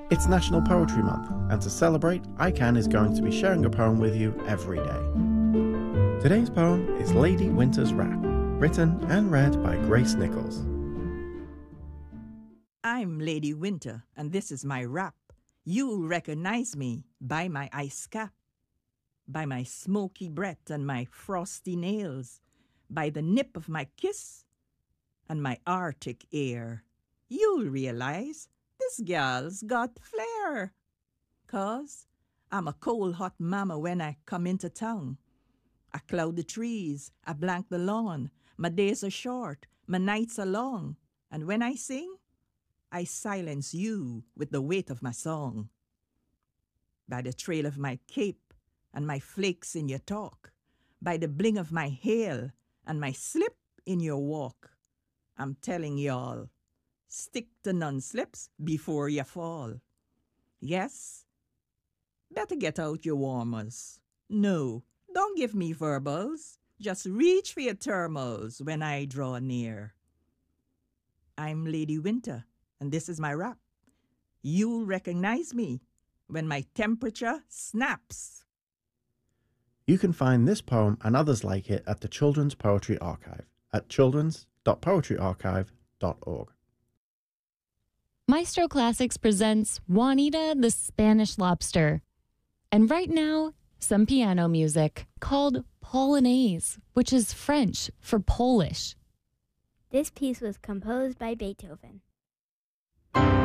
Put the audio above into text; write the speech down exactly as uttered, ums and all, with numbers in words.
It's National Poetry Month, and to celebrate, I CAN is going to be sharing a poem with you every day. Today's poem is Lady Winter's Rap, written and read by Grace Nichols. I'm Lady Winter, and this is my rap. You'll recognize me by my ice cap, by my smoky breath and my frosty nails, by the nip of my kiss and my Arctic air. You'll realize this gal's got flair. 'Cause I'm a cold hot mama when I come into town. I cloud the trees, I blank the lawn. My days are short, my nights are long. And when I sing, I silence you with the weight of my song. By the trail of my cape and my flakes in your talk, by the bling of my hail and my slip in your walk, I'm telling y'all, stick to non-slips before you fall. Yes, better get out your warmers. No, don't give me verbals. Just reach for your thermals when I draw near. I'm Lady Winter, and this is my rap. You'll recognize me when my temperature snaps. You can find this poem and others like it at the Children's Poetry Archive at children's dot poetry archive dot org. Maestro Classics presents Juanita the Spanish Lobster. And right now, some piano music called Polonaise, which is French for Polish. This piece was composed by Beethoven.